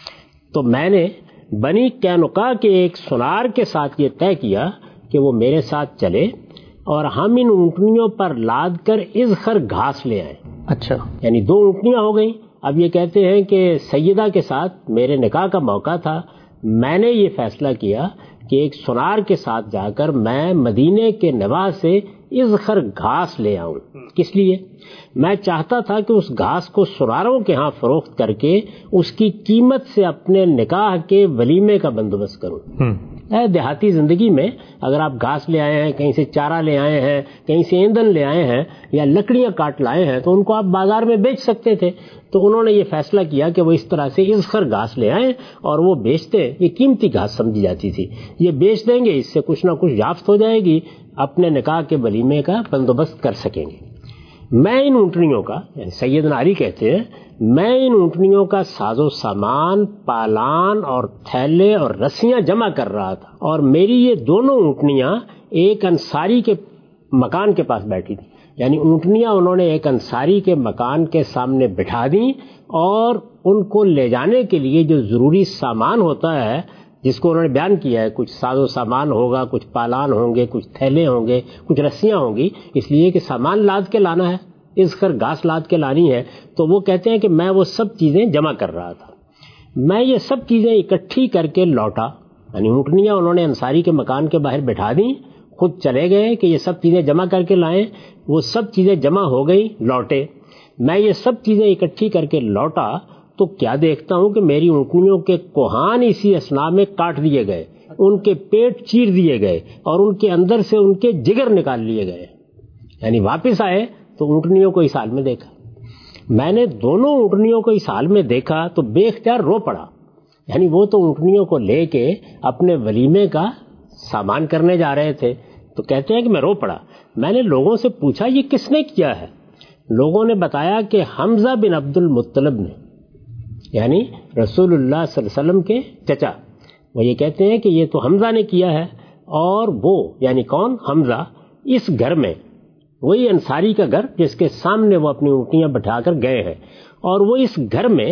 تو میں نے بنی قینقاع کے ایک سنار کے ساتھ یہ طے کیا کہ وہ میرے ساتھ چلے اور ہم ان اونٹنیوں پر لاد کر اذخر گھاس لے آئیں۔ اچھا، یعنی 2 اونٹنیاں ہو گئیں۔ اب یہ کہتے ہیں کہ سیدہ کے ساتھ میرے نکاح کا موقع تھا، میں نے یہ فیصلہ کیا کہ ایک سنار کے ساتھ جا کر میں مدینے کے نواح سے اذخر گھاس لے آؤں۔ کس لیے؟ میں چاہتا تھا کہ اس گھاس کو سناروں کے ہاں فروخت کر کے اس کی قیمت سے اپنے نکاح کے ولیمے کا بندوبست کروں۔ دیہاتی زندگی میں اگر آپ گھاس لے آئے ہیں، کہیں سے چارہ لے آئے ہیں، کہیں سے ایندھن لے آئے ہیں، یا لکڑیاں کاٹ لائے ہیں، تو ان کو آپ بازار میں بیچ سکتے تھے۔ تو انہوں نے یہ فیصلہ کیا کہ وہ اس طرح سے اذخر گھاس لے آئیں اور وہ بیچتے، یہ قیمتی گھاس سمجھی جاتی تھی، یہ بیچ دیں گے، اس سے کچھ نہ کچھ یافت ہو جائے گی، اپنے نکاح کے ولیمے کا بندوبست کر سکیں گے۔ میں ان اونٹنیوں کا، یعنی سیدنا علی کہتے ہیں، میں ان اونٹنیوں کا ساز و سامان، پالان اور تھیلے اور رسیاں جمع کر رہا تھا، اور میری یہ دونوں اونٹنیاں ایک انصاری کے مکان کے پاس بیٹھی تھی۔ یعنی اونٹنیاں انہوں نے ایک انصاری کے مکان کے سامنے بٹھا دیں، اور ان کو لے جانے کے لیے جو ضروری سامان ہوتا ہے جس کو انہوں نے بیان کیا ہے، کچھ ساز و سامان ہوگا، کچھ پالان ہوں گے، کچھ تھیلے ہوں گے، کچھ رسیاں ہوں گی، اس لیے کہ سامان لاد کے لانا ہے، اذخر گھاس لاد کے لانی ہے۔ تو وہ کہتے ہیں کہ میں وہ سب چیزیں جمع کر رہا تھا، میں یہ سب چیزیں اکٹھی کر کے لوٹا۔ یعنی اونٹنیاں انہوں نے انصاری کے مکان کے باہر بٹھا دیں، خود چلے گئے کہ یہ سب چیزیں جمع کر کے لائیں، وہ سب چیزیں جمع ہو گئی، لوٹے۔ میں یہ سب چیزیں اکٹھی کر کے لوٹا تو کیا دیکھتا ہوں کہ میری اونٹنیوں کے کوہان اسی اثناء میں کاٹ دیے گئے، ان کے پیٹ چیر دیے گئے، اور ان کے اندر سے ان کے جگر نکال لیے گئے۔ یعنی واپس آئے تو اونٹنیوں کو اس حال میں دیکھا۔ میں نے دونوں اونٹنیوں کو اس حال میں دیکھا تو بے اختیار رو پڑا۔ یعنی وہ تو اونٹنیوں کو لے کے اپنے ولیمے کا سامان کرنے جا رہے تھے، تو کہتے ہیں کہ میں رو پڑا۔ میں نے لوگوں سے پوچھا یہ کس نے کیا ہے؟ لوگوں نے بتایا کہ حمزہ بن عبد المطلب نے، یعنی رسول اللہ صلی اللہ علیہ وسلم کے چچا، وہ یہ کہتے ہیں کہ یہ تو حمزہ نے کیا ہے، اور وہ یعنی کون؟ حمزہ اس گھر میں، وہی انصاری کا گھر جس کے سامنے وہ اپنی اونٹیاں بٹھا کر گئے ہیں، اور وہ اس گھر میں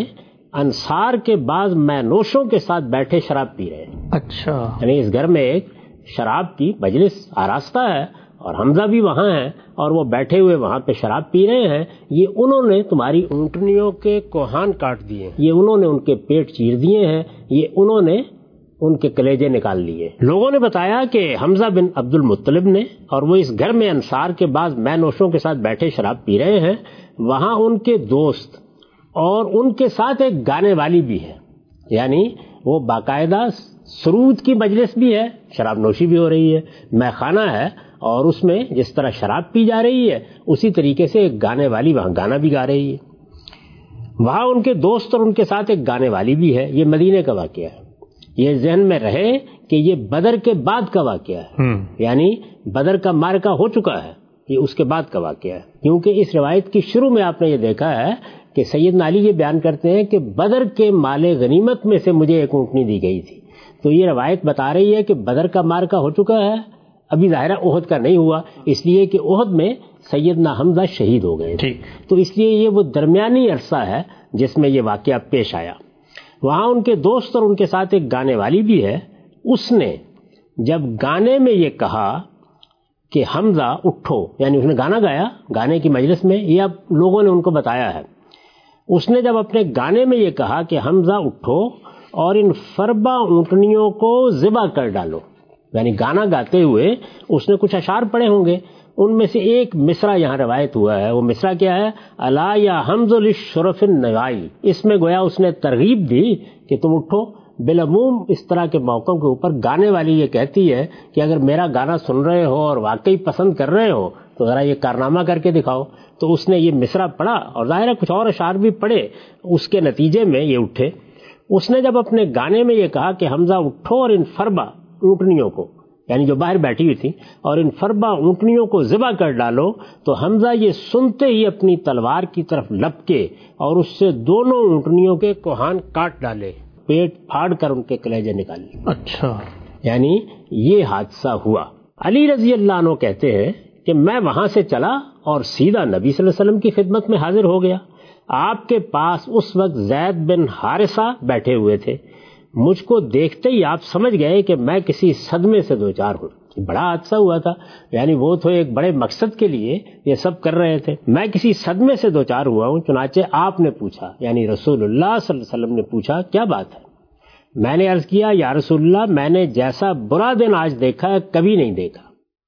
انصار کے بعض مینوشوں کے ساتھ بیٹھے شراب پی رہے ہیں۔ اچھا، یعنی اس گھر میں ایک شراب کی مجلس آراستہ ہے، اور حمزہ بھی وہاں ہیں، اور وہ بیٹھے ہوئے وہاں پہ شراب پی رہے ہیں۔ یہ انہوں نے تمہاری اونٹنیوں کے کوہان کاٹ دیے، یہ انہوں نے ان کے پیٹ چیر دیے ہیں، یہ انہوں نے ان کے کلیجے نکال لیے. لوگوں نے بتایا کہ حمزہ بن عبد المطلب نے، اور وہ اس گھر میں انصار کے بعض مے نوشوں کے ساتھ بیٹھے شراب پی رہے ہیں. وہاں ان کے دوست اور ان کے ساتھ ایک گانے والی بھی ہے، یعنی وہ باقاعدہ سرود کی مجلس بھی ہے، شراب نوشی بھی ہو رہی ہے، مے خانہ ہے، اور اس میں جس طرح شراب پی جا رہی ہے اسی طریقے سے ایک گانے والی وہاں گانا بھی گا رہی ہے. وہاں ان کے دوست اور ان کے ساتھ ایک گانے والی بھی ہے. یہ مدینے کا واقعہ ہے. یہ ذہن میں رہے کہ یہ بدر کے بعد کا واقعہ ہے، یعنی بدر کا معرکہ ہو چکا ہے، یہ اس کے بعد کا واقعہ ہے. کیونکہ اس روایت کی شروع میں آپ نے یہ دیکھا ہے کہ سیدنا علی یہ بیان کرتے ہیں کہ بدر کے مال غنیمت میں سے مجھے ایک اونٹنی دی گئی تھی. تو یہ روایت بتا رہی ہے کہ بدر کا معرکہ ہو چکا ہے، ابھی ظاہرہ احد کا نہیں ہوا، اس لیے کہ احد میں سیدنا حمزہ شہید ہو گئے تھے. تو اس لیے یہ وہ درمیانی عرصہ ہے جس میں یہ واقعہ پیش آیا. وہاں ان کے دوست اور ان کے ساتھ ایک گانے والی بھی ہے. اس نے جب گانے میں یہ کہا کہ حمزہ اٹھو، یعنی اس نے گانا گایا گانے کی مجلس میں، یہ اب لوگوں نے ان کو بتایا ہے. اس نے جب اپنے گانے میں یہ کہا کہ حمزہ اٹھو اور ان فربا اونٹنیوں کو ذبح کر ڈالو، یعنی گانا گاتے ہوئے اس نے کچھ اشعار پڑھے ہوں گے. ان میں سے ایک مصرع یہاں روایت ہوا ہے. وہ مصرع کیا ہے؟ الا یا حمز للشرف النوائی. اس میں گویا اس نے ترغیب دی کہ تم اٹھو. بالعموم اس طرح کے موقعوں کے اوپر گانے والی یہ کہتی ہے کہ اگر میرا گانا سن رہے ہو اور واقعی پسند کر رہے ہو تو ذرا یہ کارنامہ کر کے دکھاؤ. تو اس نے یہ مصرع پڑھا اور ظاہر کچھ اور اشعار بھی پڑھے. اس کے نتیجے میں یہ اٹھے. اس نے جب اپنے گانے میں یہ کہا کہ حمزہ اٹھو اور ان فربا اونٹنیوں کو، یعنی جو باہر بیٹھی ہوئی تھی، اور ان فربا اونٹنیوں کو ذبح کر ڈالو، تو حمزہ یہ سنتے ہی اپنی تلوار کی طرف لپکے اور اس سے دونوں اونٹنیوں کے کوہان کاٹ ڈالے، پیٹ پھاڑ کر ان کے کلیجے نکال لیے. اچھا، یعنی یہ حادثہ ہوا. علی رضی اللہ عنہ کہتے ہیں کہ میں وہاں سے چلا اور سیدھا نبی صلی اللہ علیہ وسلم کی خدمت میں حاضر ہو گیا. آپ کے پاس اس وقت زید بن حارثہ بیٹھے ہوئے تھے. مجھ کو دیکھتے ہی آپ سمجھ گئے کہ میں کسی صدمے سے دوچار ہوں. بڑا حادثہ ہوا تھا، یعنی وہ تو ایک بڑے مقصد کے لیے یہ سب کر رہے تھے. میں کسی صدمے سے دوچار ہوا ہوں. چنانچہ آپ نے پوچھا، یعنی رسول اللہ صلی اللہ علیہ وسلم نے پوچھا، کیا بات ہے؟ میں نے عرض کیا، یا رسول اللہ، میں نے جیسا برا دن آج دیکھا ہے کبھی نہیں دیکھا.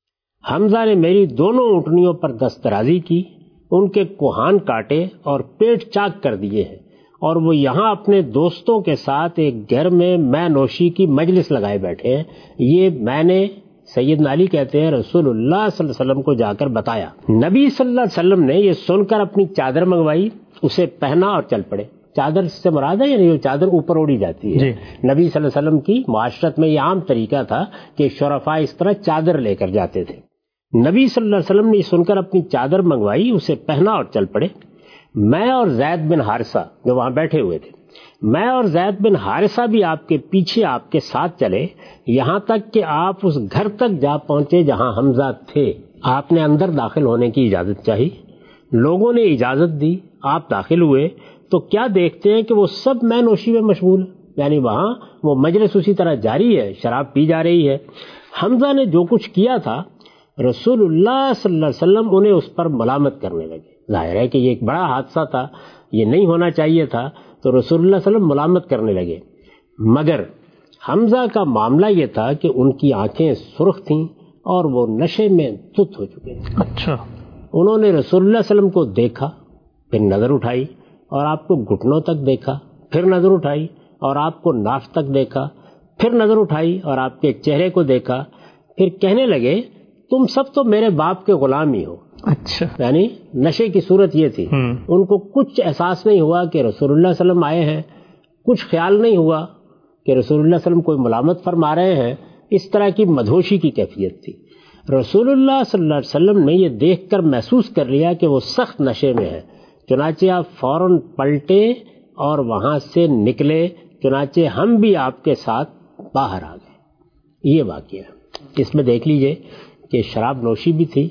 حمزہ نے میری دونوں اونٹنیوں پر دست درازی کی، ان کے کوہان کاٹے اور پیٹ چاک کر دیے ہیں، اور وہ یہاں اپنے دوستوں کے ساتھ ایک گھر میں مے نوشی کی مجلس لگائے بیٹھے ہیں. یہ میں نے، سیدنا علی کہتے ہیں، رسول اللہ صلی اللہ علیہ وسلم کو جا کر بتایا. نبی صلی اللہ علیہ وسلم نے یہ سن کر اپنی چادر منگوائی، اسے پہنا اور چل پڑے. چادر سے مراد ہے یعنی وہ چادر اوپر اوڑی جاتی ہے. نبی صلی اللہ علیہ وسلم کی معاشرت میں یہ عام طریقہ تھا کہ شرفاء اس طرح چادر لے کر جاتے تھے. نبی صلی اللہ علیہ وسلم نے یہ سن کر اپنی چادر منگوائی، اسے پہنا اور چل پڑے. میں اور زید بن حارثہ جو وہاں بیٹھے ہوئے تھے، میں اور زید بن حارثہ بھی آپ کے پیچھے آپ کے ساتھ چلے، یہاں تک کہ آپ اس گھر تک جا پہنچے جہاں حمزہ تھے. آپ نے اندر داخل ہونے کی اجازت چاہی. لوگوں نے اجازت دی. آپ داخل ہوئے تو کیا دیکھتے ہیں کہ وہ سب مے نوشی میں مشغول ہیں، یعنی وہاں وہ مجلس اسی طرح جاری ہے، شراب پی جا رہی ہے. حمزہ نے جو کچھ کیا تھا، رسول اللہ صلی اللہ علیہ وسلم انہیں اس پر ملامت کرنے لگے. ظاہر ہے کہ یہ ایک بڑا حادثہ تھا، یہ نہیں ہونا چاہیے تھا، تو رسول اللہ صلی اللہ علیہ وسلم ملامت کرنے لگے. مگر حمزہ کا معاملہ یہ تھا کہ ان کی آنکھیں سرخ تھیں اور وہ نشے میں دھت ہو چکے تھے. اچھا. انہوں نے رسول اللہ صلی اللہ علیہ وسلم کو دیکھا، پھر نظر اٹھائی اور آپ کو گھٹنوں تک دیکھا، پھر نظر اٹھائی اور آپ کو ناف تک دیکھا، پھر نظر اٹھائی اور آپ کے چہرے کو دیکھا. پھر کہنے لگے، تم سب تو میرے باپ کے غلام ہی ہو. اچھا. یعنی نشے کی صورت یہ تھی. ان کو کچھ احساس نہیں ہوا کہ رسول اللہ صلی اللہ علیہ وسلم آئے ہیں، کچھ خیال نہیں ہوا کہ رسول اللہ صلی اللہ علیہ وسلم کوئی ملامت فرما رہے ہیں. اس طرح کی مدہوشی کی کیفیت تھی. رسول اللہ صلی اللہ علیہ وسلم نے یہ دیکھ کر محسوس کر لیا کہ وہ سخت نشے میں ہے. چنانچہ آپ فوراً پلٹے اور وہاں سے نکلے. چنانچہ ہم بھی آپ کے ساتھ باہر آ گئے. یہ واقعہ اس میں دیکھ لیجئے کہ شراب نوشی بھی تھی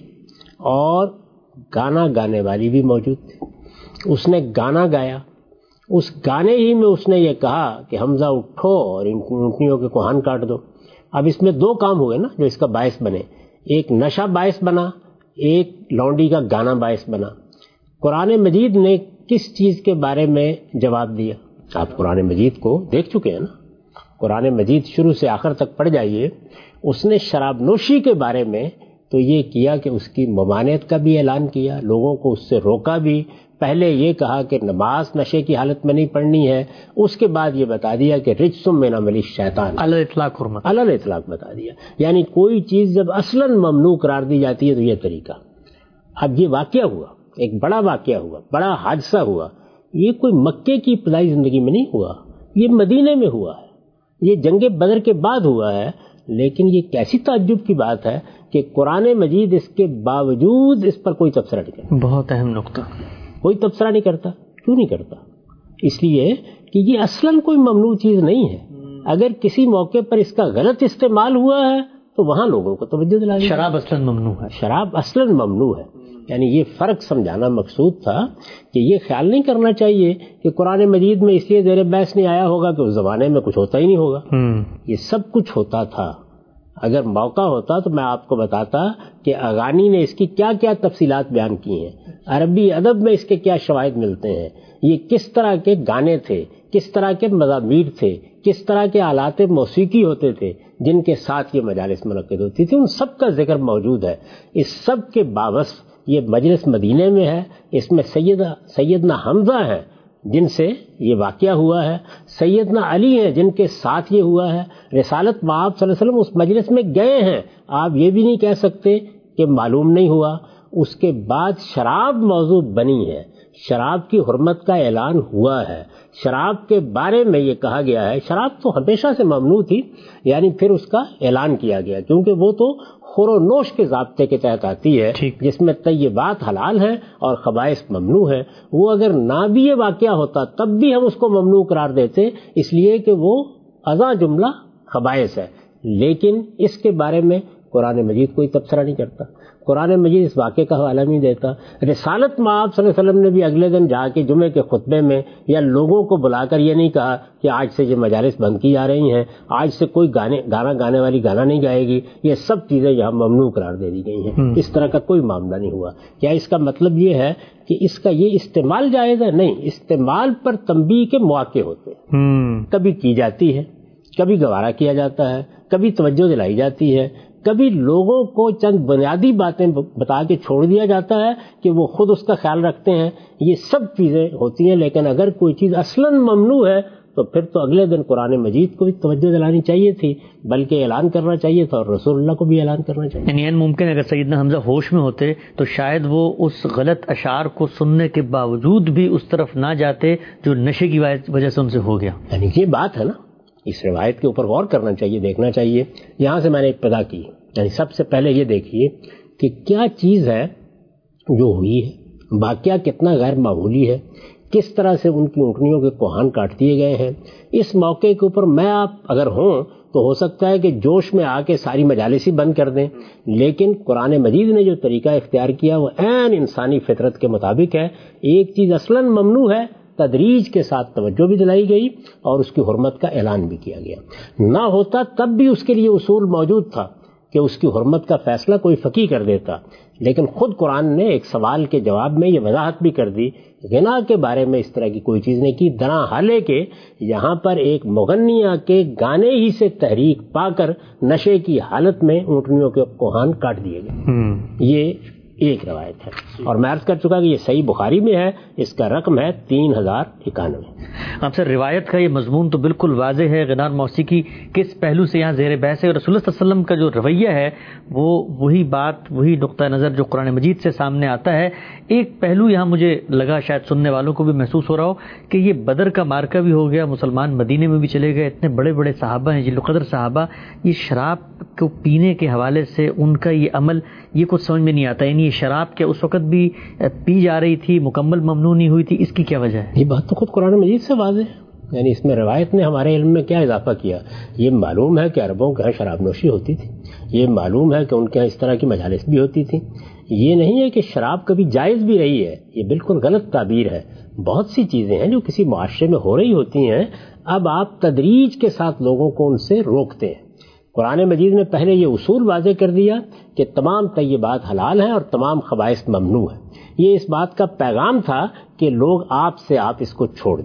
اور گانا گانے والی بھی موجود تھی. اس نے گانا گایا. اس گانے ہی میں اس نے یہ کہا کہ حمزہ اٹھو اور ان اونٹنیوں کے کوہان کاٹ دو. اب اس میں دو کام ہوئے نا جو اس کا باعث بنے. ایک نشہ باعث بنا، ایک لونڈی کا گانا باعث بنا. قرآن مجید نے کس چیز کے بارے میں جواب دیا؟ آپ قرآن مجید کو دیکھ چکے ہیں نا. قرآن مجید شروع سے آخر تک پڑھ جائیے، اس نے شراب نوشی کے بارے میں تو یہ کیا کہ اس کی ممانعت کا بھی اعلان کیا، لوگوں کو اس سے روکا بھی. پہلے یہ کہا کہ نماز نشے کی حالت میں نہیں پڑھنی ہے، اس کے بعد یہ بتا دیا کہ رجس من عمل الشیطان، علی الاطلاق حرمت، علی الاطلاق بتا دیا. یعنی کوئی چیز جب اصلاً ممنوع قرار دی جاتی ہے تو یہ طریقہ. اب یہ واقعہ ہوا، ایک بڑا واقعہ ہوا، بڑا حادثہ ہوا. یہ کوئی مکے کی ابتدائی زندگی میں نہیں ہوا، یہ مدینے میں ہوا ہے، یہ جنگ بدر کے بعد ہوا ہے. لیکن یہ کیسی تعجب کی بات ہے کہ قرآن مجید اس کے باوجود اس پر کوئی تبصرہ نہیں کرتا. بہت اہم نقطہ. کوئی تبصرہ نہیں کرتا. کیوں نہیں کرتا؟ اس لیے کہ یہ اصلاً کوئی ممنوع چیز نہیں ہے. اگر کسی موقع پر اس کا غلط استعمال ہوا ہے تو وہاں لوگوں کو توجہ دلانی. شراب اصلاً ممنوع ہے، شراب اصلاً ممنوع ہے. یعنی یہ فرق سمجھانا مقصود تھا کہ یہ خیال نہیں کرنا چاہیے کہ قرآن مجید میں اس لیے زیر بحث نہیں آیا ہوگا کہ اس زمانے میں کچھ ہوتا ہی نہیں ہوگا. یہ سب کچھ ہوتا تھا. اگر موقع ہوتا تو میں آپ کو بتاتا کہ اغانی نے اس کی کیا کیا تفصیلات بیان کی ہیں، عربی ادب میں اس کے کیا شواہد ملتے ہیں، یہ کس طرح کے گانے تھے، کس طرح کے مزامیر تھے، کس طرح کے آلات موسیقی ہوتے تھے جن کے ساتھ یہ مجالس منعقد ہوتی تھی، ان سب کا ذکر موجود ہے. اس سب کے باوجود یہ مجلس مدینے میں ہے. اس میں سیدنا حمزہ ہیں جن سے یہ واقعہ ہوا ہے، سیدنا علی ہیں جن کے ساتھ یہ ہوا ہے. رسالت مآب صلی اللہ علیہ وسلم اس مجلس میں گئے ہیں، آپ یہ بھی نہیں کہہ سکتے کہ معلوم نہیں ہوا. اس کے بعد شراب موضوع بنی ہے، شراب کی حرمت کا اعلان ہوا ہے، شراب کے بارے میں یہ کہا گیا ہے. شراب تو ہمیشہ سے ممنوع تھی، یعنی پھر اس کا اعلان کیا گیا کیونکہ وہ تو خور و نوش کے ضابطے کے تحت آتی ہے جس میں طیبات حلال ہیں اور خبائث ممنوع ہے. وہ اگر نہ بھی یہ واقعہ ہوتا تب بھی ہم اس کو ممنوع قرار دیتے، اس لیے کہ وہ اذا جملہ خبائث ہے. لیکن اس کے بارے میں قرآن مجید کوئی تبصرہ نہیں کرتا، قرآن مجید اس واقعے کا حوالہ نہیں دیتا. رسالت مآب صلی اللہ علیہ وسلم نے بھی اگلے دن جا کے جمعے کے خطبے میں یا لوگوں کو بلا کر یہ نہیں کہا کہ آج سے یہ مجالس بند کی جا رہی ہیں، آج سے کوئی گانا گانے والی گانا نہیں گائے گی، یہ سب چیزیں یہاں ممنوع قرار دے دی گئی ہیں. اس طرح کا کوئی معاملہ نہیں ہوا. کیا اس کا مطلب یہ ہے کہ اس کا یہ استعمال جائز ہے؟ نہیں، استعمال پر تنبیہ کے مواقع ہوتے ہیں. کبھی کی جاتی ہے، کبھی گوارا کیا جاتا ہے، کبھی توجہ دلائی جاتی ہے، کبھی لوگوں کو چند بنیادی باتیں بتا کے چھوڑ دیا جاتا ہے کہ وہ خود اس کا خیال رکھتے ہیں. یہ سب چیزیں ہوتی ہیں. لیکن اگر کوئی چیز اصلاً ممنوع ہے تو پھر تو اگلے دن قرآن مجید کو بھی توجہ دلانی چاہیے تھی، بلکہ اعلان کرنا چاہیے تھا اور رسول اللہ کو بھی اعلان کرنا چاہیے. یعنی ممکن اگر سیدنا حمزہ ہوش میں ہوتے تو شاید وہ اس غلط اشعار کو سننے کے باوجود بھی اس طرف نہ جاتے جو نشے کی وجہ سے ان سے ہو گیا. یعنی یہ بات ہے نا، اس روایت کے اوپر غور کرنا چاہیے، دیکھنا چاہیے. یہاں سے میں نے ابتدا کی، یعنی سب سے پہلے یہ دیکھیے کہ کیا چیز ہے جو ہوئی ہے، واقعہ کتنا غیر معمولی ہے، کس طرح سے ان کی اونٹنیوں کے کوہان کاٹ دیے گئے ہیں. اس موقع کے اوپر میں آپ اگر ہوں تو ہو سکتا ہے کہ جوش میں آ کے ساری مجالس ہی بند کر دیں، لیکن قرآن مجید نے جو طریقہ اختیار کیا وہ عین انسانی فطرت کے مطابق ہے. ایک چیز اصلاً ممنوع ہے، تدریج کے ساتھ توجہ بھی دلائی گئی اور اس کی حرمت کا اعلان بھی کیا گیا. نہ ہوتا تب بھی اس کے لیے اصول موجود تھا کہ اس کی حرمت کا فیصلہ کوئی فقیہ کر دیتا. لیکن خود قرآن نے ایک سوال کے جواب میں یہ وضاحت بھی کر دی، غنا کے بارے میں اس طرح کی کوئی چیز نہیں کی. درا حالے کے یہاں پر ایک مغنیہ کے گانے ہی سے تحریک پا کر نشے کی حالت میں اونٹنیوں کے کوہان کاٹ دیے گئے. یہ ایک روایت ہے اور میں عرض کر چکا کہ یہ صحیح بخاری میں ہے، اس کا رقم ہے 3091. اب سر روایت کا یہ مضمون تو بالکل واضح ہے، غنا اور موسیقی کس پہلو سے یہاں زیر بحث ہے، اور رسول اللہ صلی اللہ علیہ وسلم کا جو رویہ ہے وہ وہی بات، وہی نقطہ نظر جو قرآن مجید سے سامنے آتا ہے. ایک پہلو یہاں مجھے لگا شاید سننے والوں کو بھی محسوس ہو رہا ہو کہ یہ بدر کا مارکہ بھی ہو گیا، مسلمان مدینے میں بھی چلے گئے، اتنے بڑے بڑے صحابہ ہیں، جل قدر صحابہ، یہ شراب کو پینے کے حوالے سے ان کا یہ عمل یہ کچھ سمجھ میں نہیں آتا. یعنی یہ شراب کیا اس وقت بھی پی جا رہی تھی، مکمل ممنوع نہیں ہوئی تھی، اس کی کیا وجہ ہے؟ یہ بات تو خود قرآن مجید سے واضح ہے. یعنی اس میں روایت نے ہمارے علم میں کیا اضافہ کیا؟ یہ معلوم ہے کہ عربوں کے ہاں شراب نوشی ہوتی تھی، یہ معلوم ہے کہ ان کے ہاں اس طرح کی مجالس بھی ہوتی تھی. یہ نہیں ہے کہ شراب کبھی جائز بھی رہی ہے، یہ بالکل غلط تعبیر ہے. بہت سی چیزیں ہیں جو کسی معاشرے میں ہو رہی ہوتی ہیں، اب آپ تدریج کے ساتھ لوگوں کو ان سے روکتے ہیں. قرآن مجید نے پہلے یہ اصول واضح کر دیا کہ تمام طیبات حلال ہیں اور تمام خبائث ممنوع ہیں. یہ اس بات کا پیغام تھا کہ لوگ آپ سے آپ اس کو چھوڑ دیں.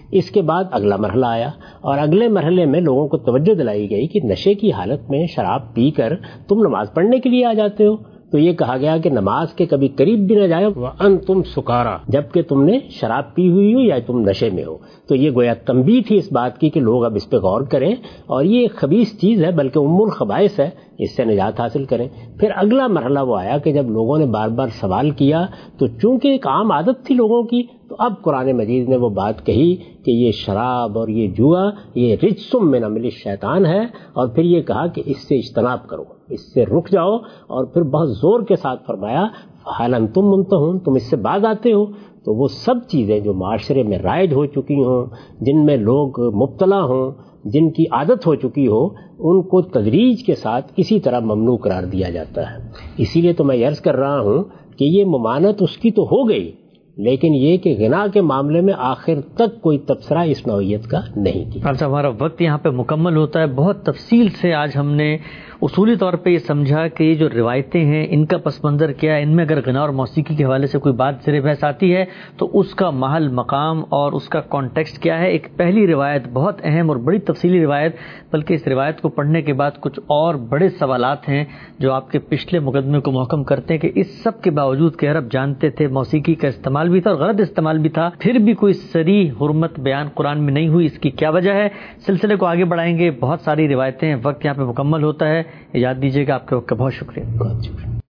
اس کے بعد اگلا مرحلہ آیا اور اگلے مرحلے میں لوگوں کو توجہ دلائی گئی کہ نشے کی حالت میں شراب پی کر تم نماز پڑھنے کے لیے آ جاتے ہو، تو یہ کہا گیا کہ نماز کے کبھی قریب بھی نہ جائے وَأَنْتُمْ سُكَارَىٰ، جبکہ تم نے شراب پی ہوئی ہو یا تم نشے میں ہو۔ تو یہ گویا تنبیہ تھی اس بات کی کہ لوگ اب اس پہ غور کریں، اور یہ ایک خبیث چیز ہے، بلکہ ام الخبائث ہے، اس سے نجات حاصل کریں۔ پھر اگلا مرحلہ وہ آیا کہ جب لوگوں نے بار بار سوال کیا تو چونکہ ایک عام عادت تھی لوگوں کی، تو اب قرآن مجید نے وہ بات کہی کہ یہ شراب اور یہ جوا یہ رجس من عمل الشیطان ہے، اور پھر یہ کہا کہ اس سے اجتناب کرو، اس سے رک جاؤ، اور پھر بہت زور کے ساتھ فرمایا حال انتم منتہون، تم اس سے باز آتے ہو۔ تو وہ سب چیزیں جو معاشرے میں رائج ہو چکی ہوں، جن میں لوگ مبتلا ہوں، جن کی عادت ہو چکی ہو، ان کو تدریج کے ساتھ اسی طرح ممنوع قرار دیا جاتا ہے۔ اسی لیے تو میں عرض کر رہا ہوں کہ یہ ممانعت اس کی تو ہو گئی، لیکن یہ کہ غنا کے معاملے میں آخر تک کوئی تبصرہ اس نوعیت کا نہیں کیا۔ اچھا، ہمارا وقت یہاں پہ مکمل ہوتا ہے۔ بہت تفصیل سے آج ہم نے اصولی طور پہ یہ سمجھا کہ یہ جو روایتیں ہیں ان کا پس منظر کیا ہے، ان میں اگر غنا اور موسیقی کے حوالے سے کوئی بات زیر بحث آتی ہے تو اس کا محل مقام اور اس کا کانٹیکسٹ کیا ہے۔ ایک پہلی روایت بہت اہم اور بڑی تفصیلی روایت، بلکہ اس روایت کو پڑھنے کے بعد کچھ اور بڑے سوالات ہیں جو آپ کے پچھلے مقدمے کو محکم کرتے ہیں کہ اس سب کے باوجود کہ عرب جانتے تھے موسیقی کا استعمال بھی تھا اور غلط استعمال بھی تھا، پھر بھی کوئی صریح حرمت بیان قرآن میں نہیں ہوئی، اس کی کیا وجہ ہے؟ سلسلے کو آگے بڑھائیں گے، بہت ساری روایتیں، وقت یہاں پہ مکمل ہوتا ہے۔ اجازت دیجیے گا، آپ کے وقت کا بہت شکریہ۔